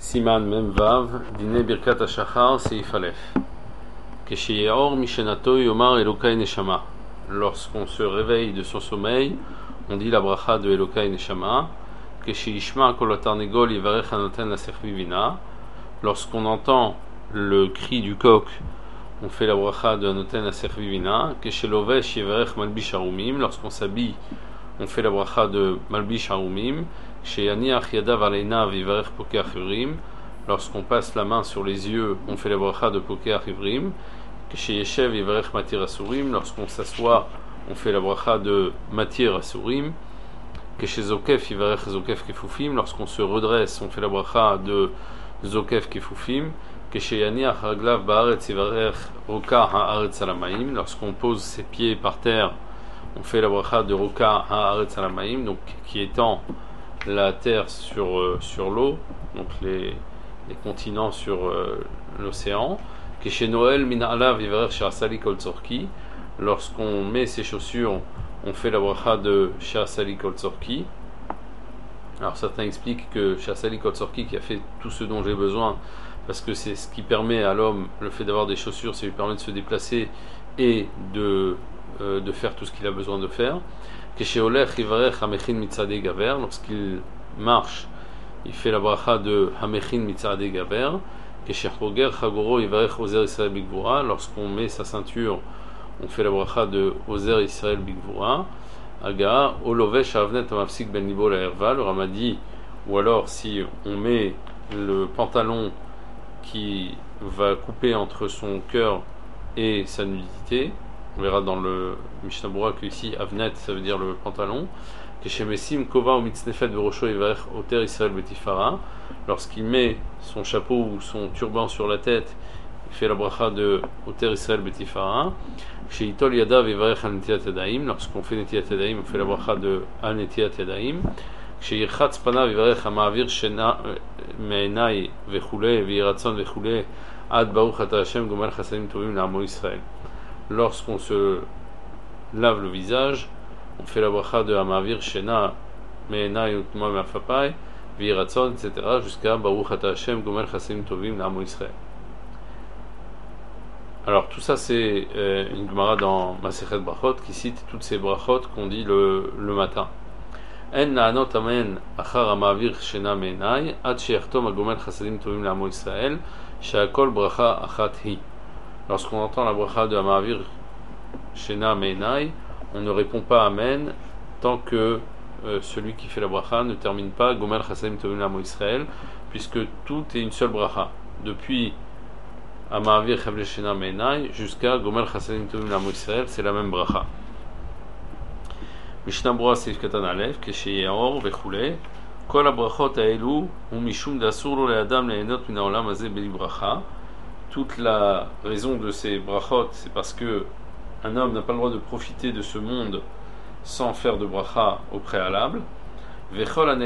Siman Mem Vav, Dine Birkat HaShachar, Seif Aleph. Kesheyeor Mishenato Yomar Elokai Neshama. Lorsqu'on se réveille de son sommeil, on dit la bracha de Elokai Neshama. Kesheyishma Kol HaTarnegol Yivarech HaNoten LaSech Vivina. Lorsqu'on entend le cri du coq, on fait la bracha de Hanoten LaSech Vivina. Keshelovesh Yivarech Malbish Harumim. Lorsqu'on s'habille, on fait la bracha de Malbish Harumim. Lorsqu'on passe la main sur les yeux, on fait la bracha de Pokeach Ivrim. Lorsqu'on s'assoit, on fait la bracha de Matir Asurim. Lorsqu'on se redresse, on fait la bracha de Zokef Kefufim. Lorsqu'on pose ses pieds par terre, on fait la bracha de Roka Haaretz Alamaim, donc qui étend la terre sur l'eau, donc les continents sur l'océan. Chez Noël, lorsqu'on met ses chaussures, on fait la bracha de Shasali Kol Tzorki. Alors certains expliquent que Shasali Kol Tzorki, qui a fait tout ce dont j'ai besoin, parce que c'est ce qui permet à l'homme, le fait d'avoir des chaussures, ça lui permet de se déplacer et de faire tout ce qu'il a besoin de faire. Lorsqu'il marche, il fait la bracha de Hamechin Mitzadeh Gaver. Lorsqu'on met sa ceinture, on fait la bracha de Ozer Israël Bigvura. Aga Olovesh Avnet Amafsik Ben Libo la Herva. Le Ramadi, ou alors si on met le pantalon qui va couper entre son cœur et sa nudité. On verra dans le Mishnah Berurah que ici Avnet ça veut dire le pantalon. Lorsqu'il met son chapeau ou son turban sur la tête, il fait la bracha de Oter Israël Betifara. Lorsqu'on fait Netiat Yadayim, on fait la bracha de Al Netiat Yadayim. Lorsqu'on se lave le visage, on fait la bracha de Hamavir Shena Me'enai Utma Me'afapai Viratzon, etc. jusqu'à Baruch Ata Hashem Gomel Chasadim Tovim L'Amo Israël. Alors tout ça c'est une Gemara dans Masechet Brachot qui cite toutes ces brachot qu'on dit le matin. En Na'anot Amen Achar Hamavir Shena Me'enai Ad She'yachtom Gomel Chasadim Tovim L'Amo Israël She'akol Bracha Achat Hi. Lorsqu'on entend la bracha de Hamavir Shena Me'enai, on ne répond pas Amen tant que celui qui fait la bracha ne termine pas Gomel Chasadim Tovim L'Amo Israël, puisque tout est une seule bracha. Depuis Hamavir Chavle Shena Me'enai jusqu'à Gomel Chasadim Tovim L'Amo Israël, c'est la même bracha. Mishnah Berurah Seif Katan Aleph, Kesheyeor Vechule, Kol HaBrachot Ha'elu Hu Mishum D'Asur Lo Le'Adam Le'enot Min HaOlam Hazeh Beli Bracha. Toute la raison de ces brachot, c'est parce que un homme n'a pas le droit de profiter de ce monde sans faire de bracha au préalable. Et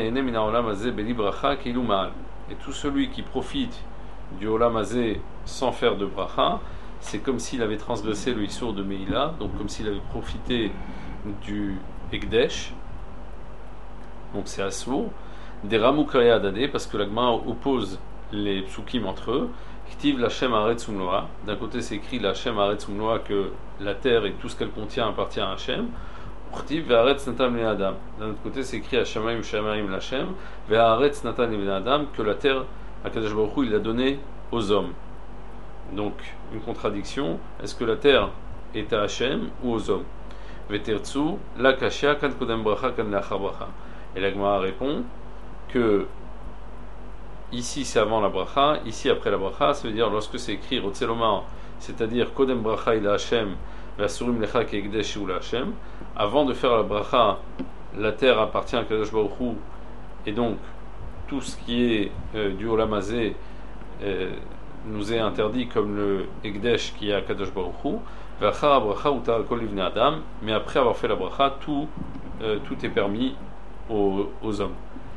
tout celui qui profite du olam hazeh sans faire de bracha, c'est comme s'il avait transgressé le issour de Meila, donc comme s'il avait profité du Ekdesh, donc c'est assour, des Ramukaya Adade, parce que la Gemara oppose les psukim entre eux. D'un côté c'est écrit la Hashem Haaretz Umloa, que la terre et tout ce qu'elle contient appartient à Hashem. D'un autre côté c'est écrit Hashemayim Shamayim L'Hashem Ve'Haaretz Natan Ibn Adam, que la terre HaKadosh Baruch Hu il l'a donnée aux hommes. Donc une contradiction, est-ce que la terre est à Hashem ou aux hommes? Ve'tertsu la kashya kan kodem bracha kan lachar bracha. Et la Gemara répond que ici c'est avant la bracha, ici après la bracha, ça veut dire lorsque c'est écrit Rotzelomar, c'est-à-dire Kodem bracha il a Hashem, la surim lecha ki ekdesh ou la Hashem, avant de faire la bracha, la terre appartient à Kadosh Baruch Hu, et donc tout ce qui est du olam hazeh nous est interdit comme le ekdesh qui est à Kadosh Baruch Hu, ve'achar bracha utar kol livnei adam, mais après avoir fait la bracha, tout est permis aux hommes.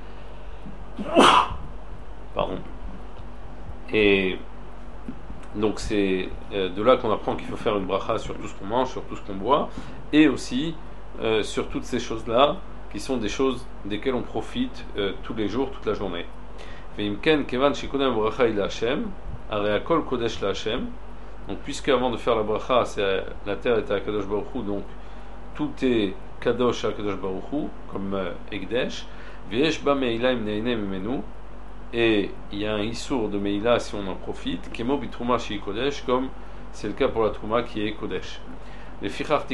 Pardon. Et donc c'est de là qu'on apprend qu'il faut faire une bracha sur tout ce qu'on mange, sur tout ce qu'on boit, et aussi sur toutes ces choses-là qui sont des choses desquelles on profite tous les jours, toute la journée. Veimken kevan shikodem bracha il Hashem, are akol kodesh la Hashem. Donc puisque avant de faire la bracha, la terre était à Kadosh Baruch Hu, donc tout est kadosh à Kadosh Baruch Hu, comme Ekdesh. Veyesh ba meila im neine mimenu. Et il y a un issour de meila si on en profite. Kemo bitruma shi kodesh, comme c'est le cas pour la trouma qui est kodesh. C'est pour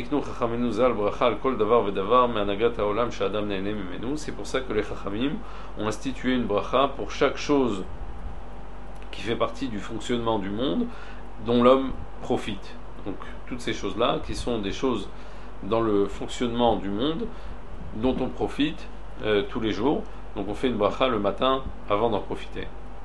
ça que les Chachamim ont institué une bracha pour chaque chose qui fait partie du fonctionnement du monde dont l'homme profite. Donc toutes ces choses-là qui sont des choses dans le fonctionnement du monde dont on profite tous les jours. Donc on fait une bracha le matin avant d'en profiter.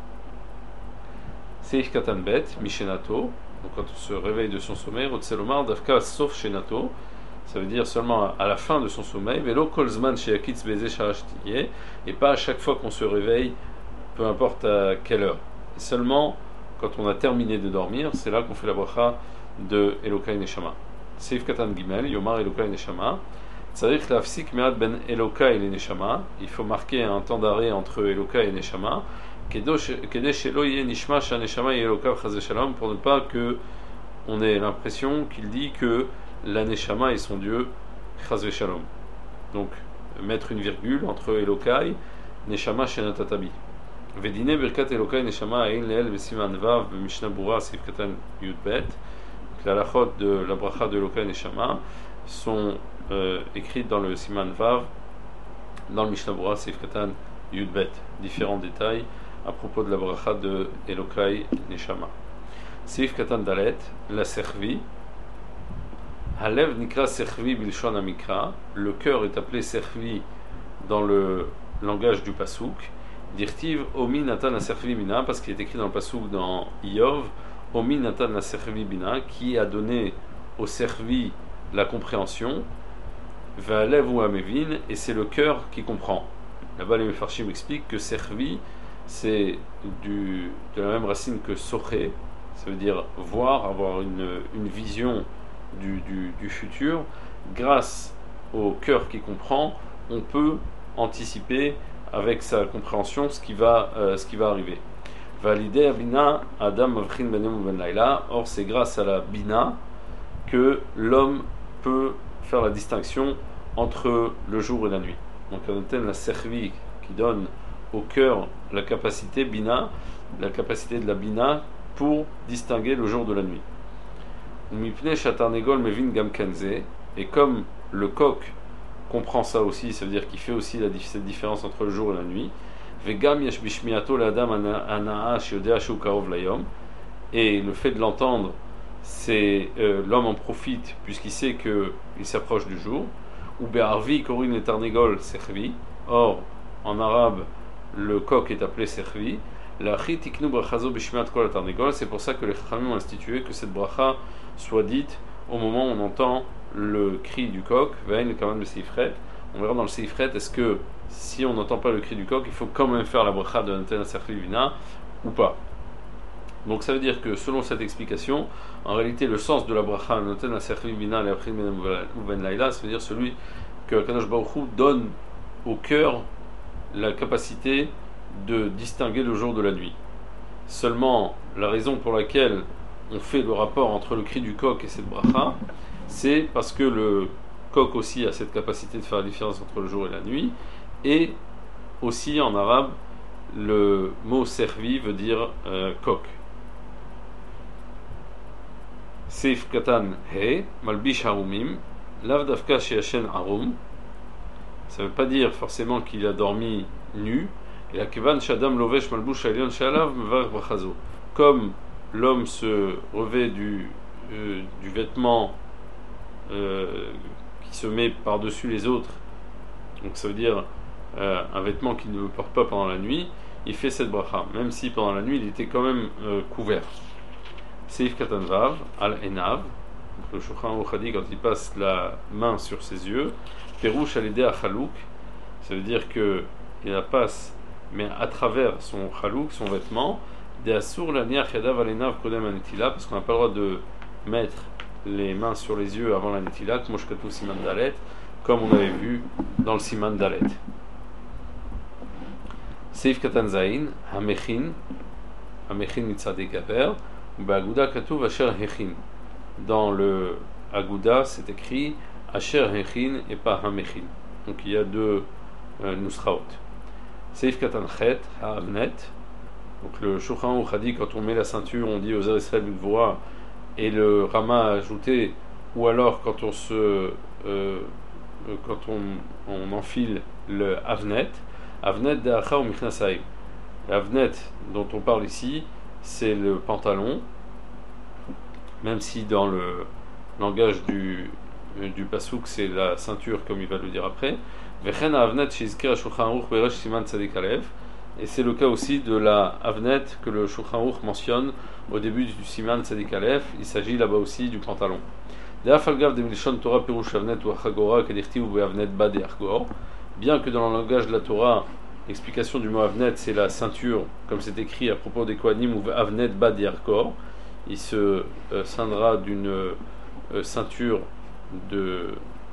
Seif Katan Bet, Mishenato. Donc quand on se réveille de son sommeil, Rotselomar Davka sauf Shenato, ça veut dire seulement à la fin de son sommeil, Velo Kolzman Sheakitz Beze Sharashtiye, et pas à chaque fois qu'on se réveille, peu importe à quelle heure. Et seulement quand on a terminé de dormir, c'est là qu'on fait la bracha de Elokai Neshama. Seif Katan Gimel, Yomar Elokai Neshama. Tzarich lafsik me'ad ben Elokai et Neshama. Il faut marquer un temps d'arrêt entre Elokai et Neshama. Pour ne pas que on ait l'impression qu'il dit que la Neshama est son Dieu, Chaz Shalom. Donc mettre une virgule entre Elokai, Neshama Shenatatabi. Vedine Birkat Elokai Neshama Ein Leel Besiman Vav Mishnah Bura Sif Katan Yudbet. La lachot de la bracha de Elokai Neshama sont écrites dans le Siman Vav, dans le Mishnah Bura Sif Katan Yudbet. Différents détails à propos de la bracha de Elokai Neshama. Seif Katan Dalet, la servi. Halev Nikra servi Bilshon Amikra. Le cœur est appelé servi dans le langage du Pasouk. Dirtiv Omi Natan servi Bina, parce qu'il est écrit dans le Pasouk dans Iyov, Omi Natan servi Bina, qui a donné au servi la compréhension. Valev ou Amevin, et c'est le cœur qui comprend. Là-bas, les Mefarshim expliquent que servi, c'est de la même racine que soché, ça veut dire voir, avoir une vision du futur. Grâce au cœur qui comprend, on peut anticiper avec sa compréhension ce qui va arriver. Validé Bina Adam Avchin Benem Ben Laila. Or, c'est grâce à la Bina que l'homme peut faire la distinction entre le jour et la nuit. Donc, on a la servi qui donne au cœur la capacité Bina, la capacité de la Bina pour distinguer le jour de la nuit. Et comme le coq comprend ça aussi, ça veut dire qu'il fait aussi cette différence entre le jour et la nuit. Et le fait de l'entendre, c'est l'homme en profite puisqu'il sait qu'il s'approche du jour. Ou be'arvi korin le tarnegol servi. Or, en arabe, le coq est appelé servi. La chitiknu brachazo b'shmiat kol tarnegol. C'est pour ça que les chachamim ont institué que cette bracha soit dite au moment où on entend le cri du coq. Vein le kaman de seifret. On verra dans le seifret, est-ce que si on n'entend pas le cri du coq, il faut quand même faire la bracha de Natan servi bina ou pas? Donc ça veut dire que selon cette explication, en réalité le sens de la bracha Natan servi bina le Avchin Benem ou Ben Laila, ça veut dire celui que Kadosh Baruch Hu donne au cœur la capacité de distinguer le jour de la nuit. Seulement, la raison pour laquelle on fait le rapport entre le cri du coq et cette bracha, c'est parce que le coq aussi a cette capacité de faire la différence entre le jour et la nuit, et aussi en arabe, le mot servi veut dire coq. Seif katan he, malbish harumim, lav dafka she'ashen harum. Ça ne veut pas dire forcément qu'il a dormi nu. Et la kevan shadam lovesh malbush alion shalav mevarech brachazo. Comme l'homme se revêt du vêtement qui se met par-dessus les autres, donc ça veut dire un vêtement qu'il ne porte pas pendant la nuit, il fait cette bracha, même si pendant la nuit il était quand même couvert. Seif katan vav al enav. Le Shulchan Aruch dit quand il passe la main sur ses yeux, Perouche al à chalouk, ça veut dire que il la passe, mais à travers son chalouk, son vêtement, de asur la niach yadav al enav kodem anetila, parce qu'on n'a pas le droit de mettre les mains sur les yeux avant la netila, kmoshkatu siman dalet, comme on avait vu dans le siman dalet. Seif Katan Zain, Hamechin Mitzadei Gaver, ou Ba'aguda Katuv Asher Hechin. Dans le Aguda, c'est écrit Asher Hechin et pas Hamechin. Donc il y a deux Nusraot. Seif Katan Chet, Ha'avnet. Donc le Shulchan Aruch a dit quand on met la ceinture, on dit aux Israël B'Gvura, et le Rama a ajouté, ou alors quand on enfile le Avnet, Avnet De'acha ou Michnasai. L'Avnet dont on parle ici, c'est le pantalon, même si dans le langage du Pasuk, c'est la ceinture, comme il va le dire après. Vechen Avnet Shizkir Shulchan Aruch Beresh Siman Tzadik Alev. Et c'est le cas aussi de la Avnet que le Shulchan Aruch mentionne au début du Siman Tzadik Aleph. Il s'agit là-bas aussi du pantalon. Bien que dans le langage de la Torah, l'explication du mot Avnet, c'est la ceinture, comme c'est écrit à propos des Kohanim, ou Avnet Bad Yarkor, il se ceindra d'une ceinture de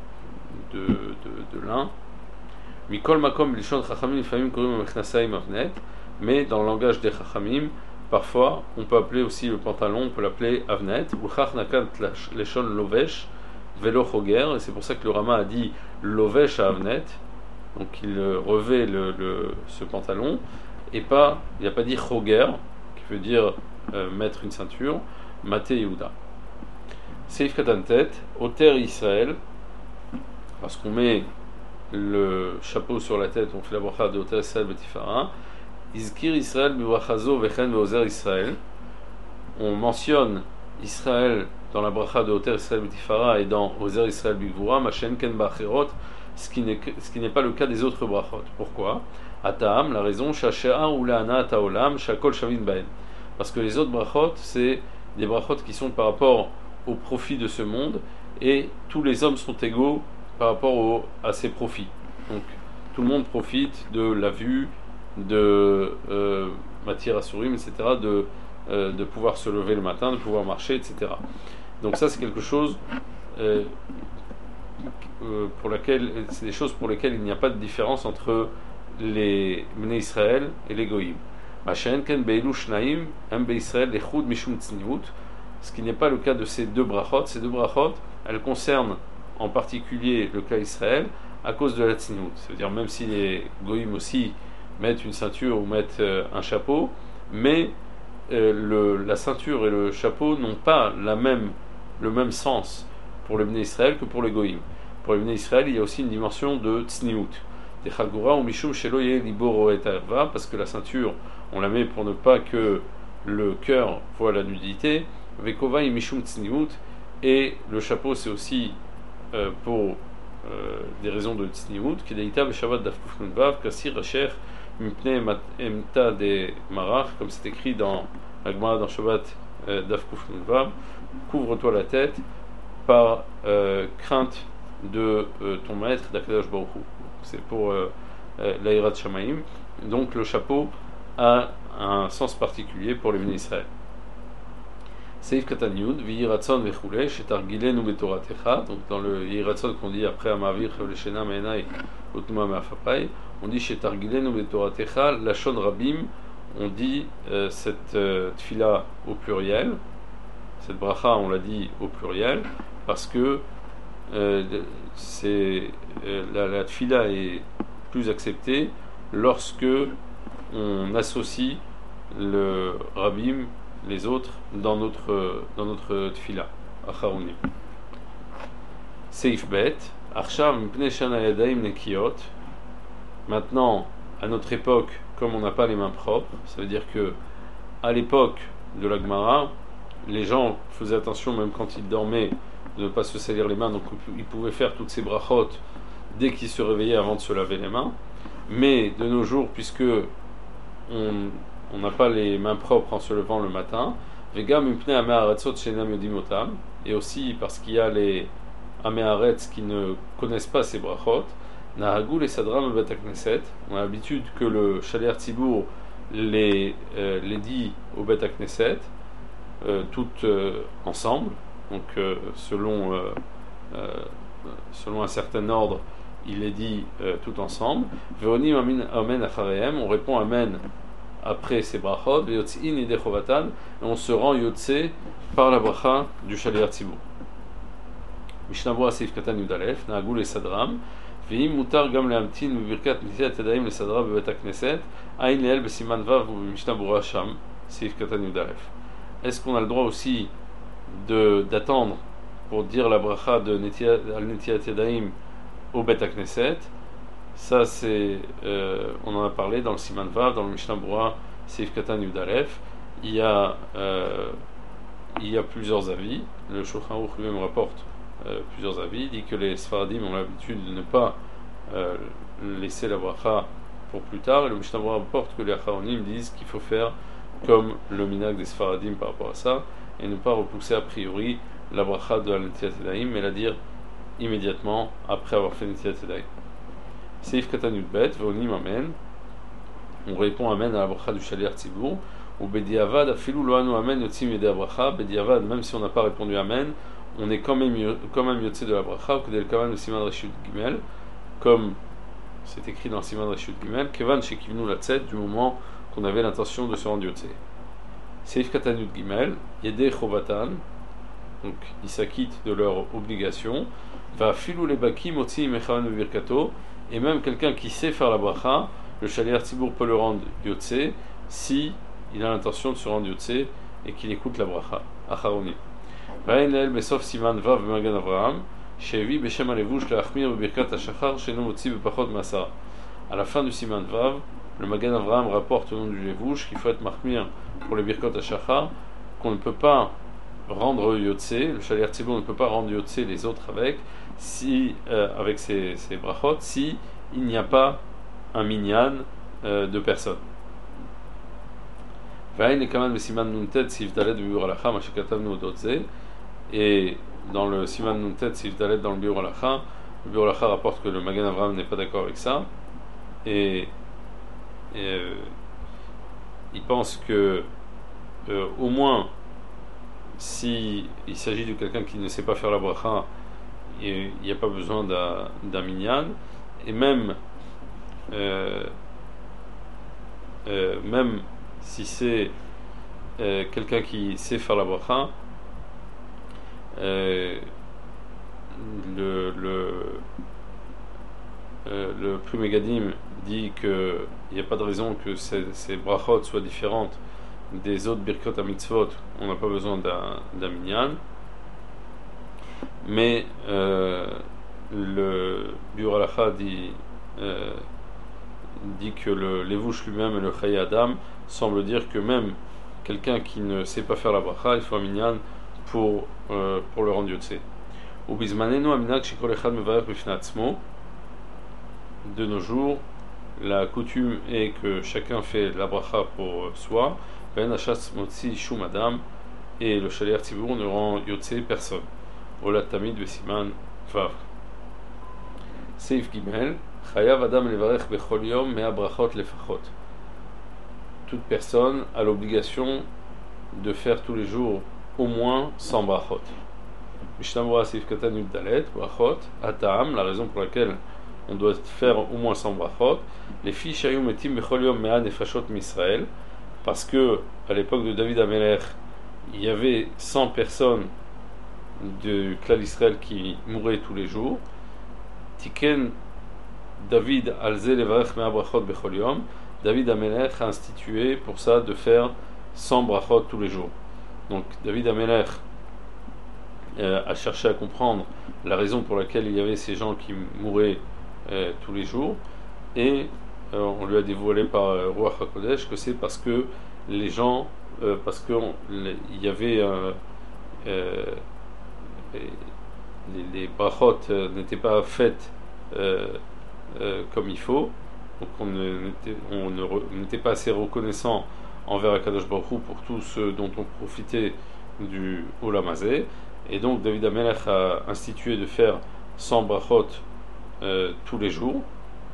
lin. Mikol Makom Bilshon Chachamim Famim Korim Mechnasayim Avnet, mais dans le langage des Chachamim, parfois on peut appeler aussi le pantalon, on peut l'appeler Avnet, ou Chach Nakant Leshon Lovesh Velo Choger, et c'est pour ça que le Rama a dit Lovesh à Avnet, donc il revêt ce pantalon, et pas, il n'a pas dit Choger, qui veut dire mettre une ceinture, Maté Yehuda. Seif Katantet, Oter Israël, parce qu'on met le chapeau sur la tête, on fait la bracha de Oter Israël Betifara. Izkir Israël Bibrachazo Vechen Veozer Israël. On mentionne Israël dans la bracha de Oter Israël Betifara et dans Ozer Israël Bigvura, Machen Ken Bachirot, ce qui n'est pas le cas des autres brachot. Pourquoi? Ataam, la raison, Shashea ou Laana Taolam, Shakol Shavin Baen. Parce que les autres brachot, c'est des brachot qui sont par rapport au profit de ce monde et tous les hommes sont égaux par rapport à ses profits. Donc tout le monde profite de la vue, de matière à sourire, etc., de pouvoir se lever le matin, de pouvoir marcher, etc. Donc ça c'est quelque chose pour laquelle, c'est des choses pour lesquelles il n'y a pas de différence entre les Bnei Israël et les Goïm. Ce qui n'est pas le cas de ces deux brachot. Ces deux brachot, elles concernent en particulier le cas Israël à cause de la tzniut. C'est-à-dire même si les Goïm aussi mettent une ceinture ou mettent un chapeau, mais la ceinture et le chapeau n'ont pas le même sens pour le Bnei Israël que pour les Goïm. Pour le Bnei Israël, il y a aussi une dimension de tzniut. Des chalgura ou mishum sheloye liboro et ava, parce que la ceinture, on la met pour ne pas que le cœur voit la nudité. Vekova et mishum tzniut, et le chapeau c'est aussi pour des raisons de tzniut. Kedeita beshavat dafkuf nunvav kasir racher mipne emta de marach, comme c'est écrit dans la Gemara dans Shabbat dafkuf nunvav. Couvre-toi la tête par crainte de ton maître d'Akadosh Baruch Hu. C'est pour l'Aïrat Shamaim. Donc le chapeau a un sens particulier pour les Bnei Israël. Seif Katan Yud, V'yiratson v'chulei, shetargilenu betoratecha. Donc dans le Yiratson qu'on dit après Amavir, Leshena Meenai, Utma Meafapai, on dit shetargilenu betoratecha, Lashon Rabim, on dit cette tfila au pluriel, cette bracha on l'a dit au pluriel, parce que la tfila est plus acceptée lorsque on associe le Rabim, les autres, dans notre tfila. Acharonim. Seif bet, Arshav mpnei shana yadayim nekiyot. Maintenant, à notre époque, comme on n'a pas les mains propres, ça veut dire que à l'époque de la Gemara, les gens faisaient attention, même quand ils dormaient, de ne pas se salir les mains, donc ils pouvaient faire toutes ces brachot dès qu'ils se réveillaient avant de se laver les mains. Mais de nos jours, puisque on n'a pas les mains propres en se levant le matin, et aussi parce qu'il y a les Améharetz qui ne connaissent pas ces brachot, on a l'habitude que le Shaliach Tzibour les dit au Bet HaKnesset, toutes ensemble, donc selon un certain ordre il les dit tout ensemble. Veonim amen acharehem, on répond amen après ces brachot. Veyotzin idei chovatan, et on se rend yotze par la bracha du shaliach tzibur. Mishnah Berurah Seif Katan Yudalef, Nahagul et Sadram, Veim mutar gam lehamtin bebirkat netilat yadayim lesadra bebet hakneset, Ain leel besiman vav ou Mishnah Berurah Sham, Seif Katan Yudalef. Est-ce qu'on a le droit aussi d'attendre pour dire la bracha de Netilat Yadayim au Bet HaKnesset? Ça, on en a parlé dans le Siman Vav, dans le Mishnah Berurah Seif Katan Yudalef. Il y a plusieurs avis. Le Shulchan Aruch lui-même rapporte plusieurs avis. Il dit que les Sfaradim ont l'habitude de ne pas laisser la bracha pour plus tard. Et le Mishnah Berurah rapporte que les Acharonim disent qu'il faut faire comme le minhag des Sfaradim par rapport à ça, et ne pas repousser a priori la bracha de Netilat Yadayim, mais la dire immédiatement après avoir fait Netilat Yadayim. Seif Katan Yudbet, Veonim Amen, on répond Amen à la bracha du Shaliach Tzibur, ou Bediavad, Afilou Loanu Amen, Yotzim Yedei Bracha, Bediavad, même si on n'a pas répondu Amen, on est quand même Yotze de la bracha, ou Kedel Kavan le Siman Reshut Gimel, comme c'est écrit dans le Siman Reshut Gimel, Kevan Shekivnu Latzet, du moment qu'on avait l'intention de se rendre yotze. Seif Katan Yud Gimel, Yedei Chovatan, donc ils s'acquittent de leur obligation, va filou les baki motzi mechavan birkato, et même quelqu'un qui sait faire la bracha, le shaliach tzibur peut le rendre yotze si il a l'intention de se rendre yotze et qu'il écoute la bracha. Acharoni. Vaïn leel besof siman vav b'magan Avraham, shevi b'shem alevush leachmir b'birkat hashachar sheno motzi b'pachot masara. À la fin du siman vav, le Magan Avraham rapporte au nom du Levouche qu'il faut être marmir pour les Birkot HaShachar, qu'on ne peut pas rendre Yotze, le Shaliach Tzibur ne peut pas rendre Yotze les autres avec ces brachot, si il n'y a pas un minyan de personnes. Et dans le Siman Nuntet Sif Dalet dans le Biur Halacha rapporte que le Magan Avraham n'est pas d'accord avec ça, et il pense que au moins si il s'agit de quelqu'un qui ne sait pas faire la bracha, il n'y a pas besoin d'un minyan, et même si c'est quelqu'un qui sait faire la bracha, le Pri Megadim dit qu'il n'y a pas de raison que ces brachot soient différentes des autres birkot à mitzvot, on n'a pas besoin d'un minyan, mais le Biur Halacha dit que le Levouche lui-même et le Chaye Adam semblent dire que même quelqu'un qui ne sait pas faire la bracha, il faut un minyan pour le rendre yotze. Ou bizmanenu aminak shekol echad mevarech b'fnei atzmo. De nos jours, la coutume est que chacun fait la bracha pour soi, ben hachas motzi shum adam, et le shaliach tzibur ne rend yotze personne. Olat tamid vesiman vav. Seif gimel, chayav adam levarech bechol yom mea brachot lefachot. Toute personne a l'obligation de faire tous les jours au moins 100 brachot. Mishnah Berurah Seif Katan Yud Dalet, brachot, atam, la raison pour laquelle on doit faire au moins 100 brachot, les filles shayum etim bechol yom mea nefashot misraël, parce que à l'époque de David Amelech, il y avait 100 personnes de Klal Israël qui mouraient tous les jours. Tiken David alze levarech mea brachot bechol yom. David Amelech a institué pour ça de faire 100 brachot tous les jours. Donc David Amelech a cherché à comprendre la raison pour laquelle il y avait ces gens qui mouraient tous les jours, et on lui a dévoilé par Ruach HaKodesh que c'est parce que les gens, parce que il y avait les brachot n'étaient pas faites comme il faut, donc on n'était pas assez reconnaissant envers Akadosh Baruch Hu pour tout ce dont on profitait du Olam Hazeh, et donc David Amelech a institué de faire 100 brachot tous les jours,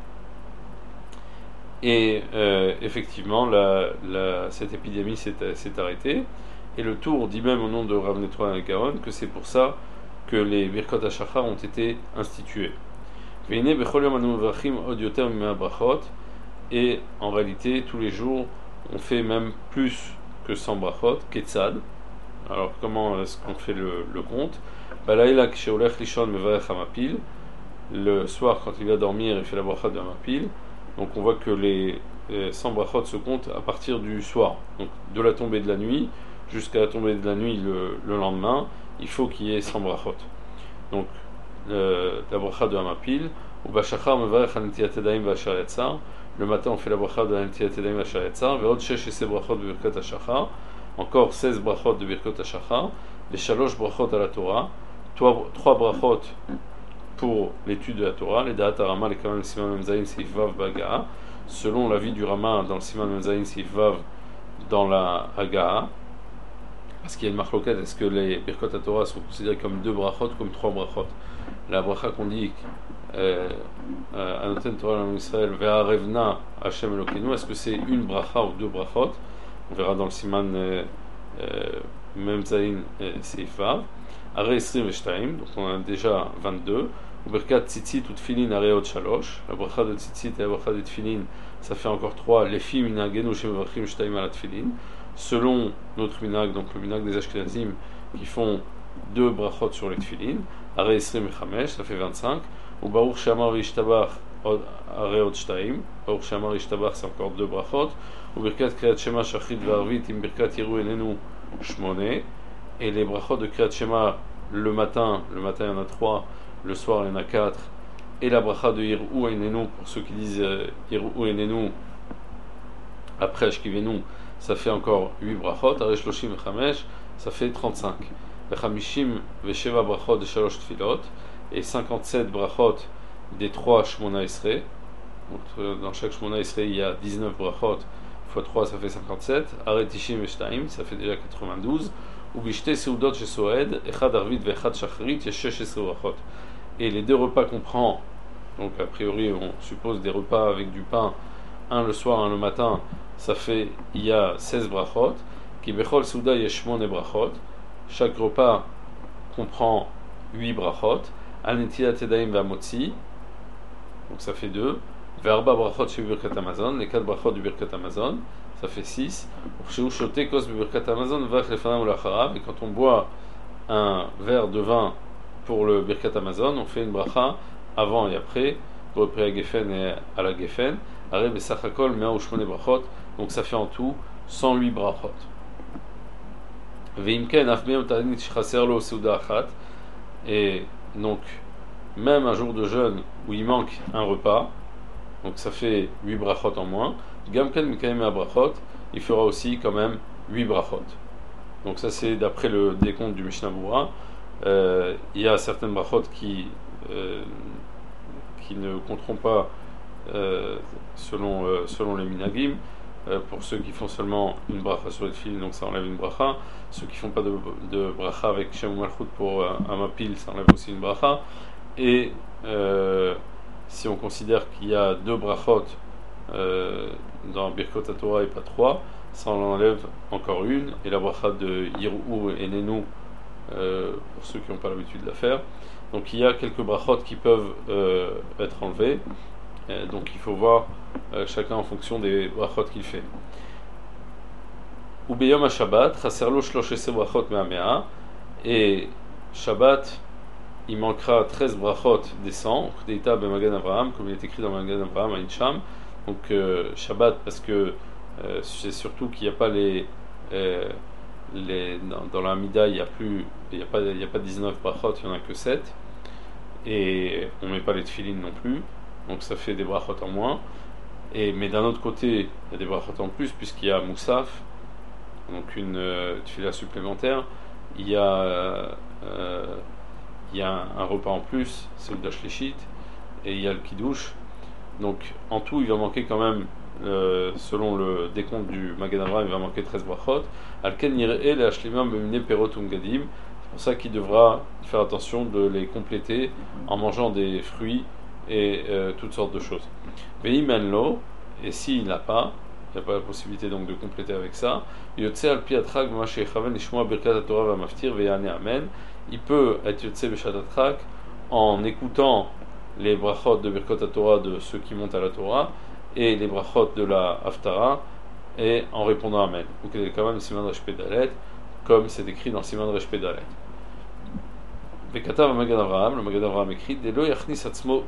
et effectivement cette épidémie s'est arrêtée, et le tour dit même au nom de Rav Netron Gaon que c'est pour ça que les Birkot HaShachar ont été institués. Veine bechol yom anu mevarchim od yoter mimea brachot. Et en réalité, tous les jours, on fait même plus que 100 brachot, ketzad. Alors, comment est-ce qu'on fait le compte? Balayla ksheolech lishon mevarech hamapil. Le soir, quand il va dormir, il fait la bracha de hamapil. Donc, on voit que les 100 brachot se comptent à partir du soir. Donc, de la tombée de la nuit jusqu'à la tombée de la nuit le lendemain, il faut qu'il y ait 100 brachot. Donc, la bracha de hamapil. Ou bashachar mevarech hanetiyat yadayim v'ashar yatzar. Le matin, on fait la bracha de hanetiyat yadayim v'ashar yatzar. Ve'od shesh eseh brachot de birkat hashachar. Encore 16 brachot de birkat hashachar. Les shalosh brachot à la Torah. 3 brachot pour l'étude de la Torah. Les da'at harama, les kaman siman memzayin seif vav b'agaha. Selon l'avis du Rama dans le siman memzayin seif vav dans la Hagaha. Parce qu'il y a une marloquette, est-ce que les birkat Torah sont considérés comme 2 brachot, comme 3 brachot? La bracha qu'on dit Anoten Torah en Israël, Ve'arevna Hashem Elokeinu, est-ce que c'est une bracha ou 2 brachot? On verra dans le siman Memzayin Seif Vav. Are Esrim Veshtaim, donc on a déjà 22. Ou Birkat Tzitzit ou Tfilin Areot Shalosh. La bracha de Tzitzit et la bracha de Tfilin, ça fait encore 3. Les filles Minagenu Shemevrachim Shtaim Ala Tfilin. Selon notre minag, donc le minag des Ashkenazim, qui font 2 brachot sur les Tfilin. Are Esrim Echamesh, ça fait 25. Ou Baruch Shamar Vishtabach Areot Shtaim. Baruch Shamar Vishtabach, c'est encore 2 brachot. Ou Birkat Kriyat Shema Shachrit Varvit Im Birkat Yiru Enenu Shmone. Et les brachot de Kriyat Shema le matin il y en a 3, le soir il y en a 4. Et la bracha de Yiru Enenu, pour ceux qui disent Yiru Enenu après Ashkivenu, ça fait encore 8 brachot. Are Shloshim Echamesh, ça fait 35. Vechamishim Vesheva brachot de Shalosh Tfilot. Et 57 brachot des 3 Shmona Esrei. Donc dans chaque Shmona Esrei il y a 19 brachot, x 3 ça fait 57. Aretishim Veshtaim, ça fait déjà 92. Ou Bishte Seudot Shesoed, Echad Arvit Vechad Shachrit, Yeshesh brachot. Et les 2 repas qu'on prend, donc a priori on suppose des repas avec du pain, un le soir, un le matin, ça fait, il y a 16 brachot. Ki Bechol Seuda Yeshmone brachot. Chaque repas comprend 8 brachot. Anetiyat yadayim v'amotzi, donc ça fait 2. Ve'arba brachot chez Birkat Hamazon, les 4 brachot du Birkat Hamazon, ça fait 6. Chez shote kos Birkat Hamazon vach lefanam ulacharav, et quand on boit un verre de vin pour le Birkat Hamazon, on fait une bracha avant et après, pour le pré Geffen et à la Geffen. Are besachakol mea ushmone brachot, donc ça fait en tout 108 brachot. Ve'imken afmeim tanit shchaser lo seuda achat, et donc, même un jour de jeûne où il manque un repas, donc ça fait 8 brachot en moins, Gamken Mikaim a brachot, il fera aussi quand même 8 brachot. Donc ça c'est d'après le décompte du Mishnah Berurah. Il y a certaines brachot qui ne compteront pas selon les minagim. Pour ceux qui font seulement une bracha sur les fils, donc ça enlève une bracha. Ceux qui font pas de bracha avec Shem ou Malchut pour un mapil, ça enlève aussi une bracha. Et si on considère qu'il y a 2 brachot dans Birkot Torah et pas 3, ça en enlève encore une. Et la bracha de Yiru et Nenu, pour ceux qui n'ont pas l'habitude de la faire. Donc il y a quelques brachot qui peuvent être enlevés. Donc il faut voir chacun en fonction des brachot qu'il fait. Ou beyom ha-shabbat, chaserlo shlosh eseh brachot me'amea, et Shabbat, il manquera 13 brachot des 100, deita b'magan Avraham, comme il est écrit dans Magan Avraham à Incham. Donc Shabbat, parce que c'est surtout qu'il n'y a pas dans la Mida, il n'y a pas 19 brachot, il n'y en a que 7, et on ne met pas les tefilin non plus. Donc ça fait des brachot en moins. Mais d'un autre côté, il y a des brachot en plus, puisqu'il y a Moussaf, donc une tefila supplémentaire. Il y a un repas en plus, c'est le Dashlichit, et il y a le Kiddush. Donc en tout, il va manquer quand même, selon le décompte du Magen Avraham, il va manquer 13 brachot. Alken yir'e le hashlimam b'minei perot umgadim. C'est pour ça qu'il devra faire attention de les compléter en mangeant des fruits et toutes sortes de choses. Ve'imenlo, et s'il n'a pas, il n'y a pas la possibilité donc de compléter avec ça. Yotse al pi atrak ma shechaven lishmoa birkat Torah va maftir ve'yane amen. Il peut être yotse b'shat atrak en écoutant les brachot de Birkot Torah de ceux qui montent à la Torah et les brachot de la Haftara et en répondant Amen. Ou que quand même Siman Resh Pedalet, comme c'est écrit dans Siman Resh Pedalet. Vekatav Magen Avraham, le Magen Avraham écrit Delo Yachnis Atzmo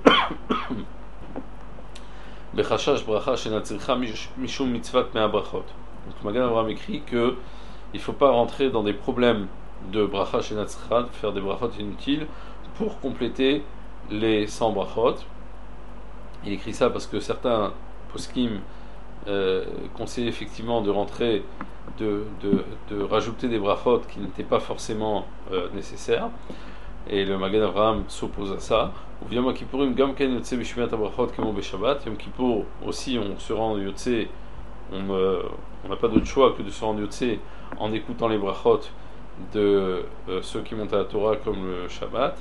Bechashash Bracha Shenatzircha Mishum Mitzvat Mea Brachot. Donc Magen Avraham écrit que il ne faut pas rentrer dans des problèmes de bracha shenatzircha, de faire des brachot inutiles pour compléter les 100 brachot. Il écrit ça parce que certains poskim conseillent effectivement de rentrer, de rajouter des brachot qui n'étaient pas forcément nécessaires. Et le Magen Avraham s'oppose à ça. Ou Yom Kippourim gam ken yotze b'shmiat brachot kemo b'Shabbat. Yom Kippour aussi on se rend yotze, on n'a pas d'autre choix que de se rendre yotze en écoutant les brachot de ceux qui montent à la Torah comme le Shabbat.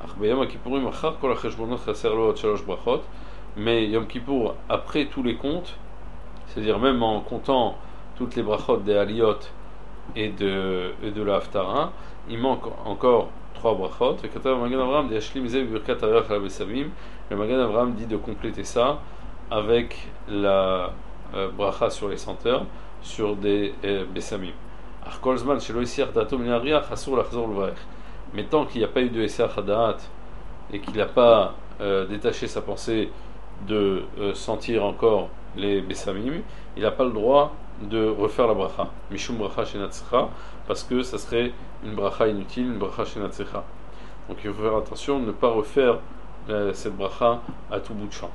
Mais Yom Kippour, après tous les comptes, c'est-à-dire même en comptant toutes les brachot des Aliyot et de la Haftara, il manque encore 3 brachot. Le Magen Avraham dit de compléter ça avec la bracha sur les senteurs, sur des Bessamim. Mais tant qu'il n'y a pas eu de Essach Hadaat et qu'il n'a pas détaché sa pensée de sentir encore les Bessamim, il n'a pas le droit de refaire la bracha. Mishum bracha shenatzircha, parce que ça serait une bracha inutile, une bracha shenatzircha. Donc il faut faire attention de ne pas refaire cette bracha à tout bout de champ.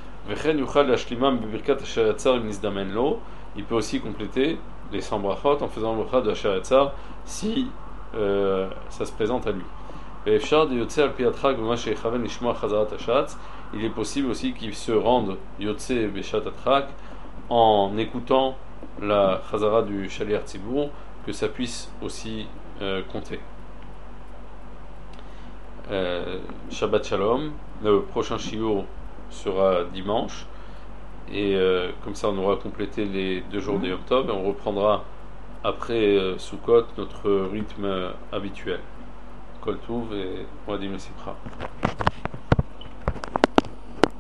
Il peut aussi compléter les 100 brachot en faisant le bracha de Asher Yatzar si ça se présente à lui. Il est possible aussi qu'il se rende Yotze Beshat Atrak en écoutant la Chazara du Shaliach Tzibur, que ça puisse aussi compter. Shabbat Shalom, le prochain shiur sera dimanche, et comme ça on aura complété les 2 jours de Yom Tov et on reprendra après Sukkot notre rythme habituel. Kol Tuv et Moadim L'Simcha.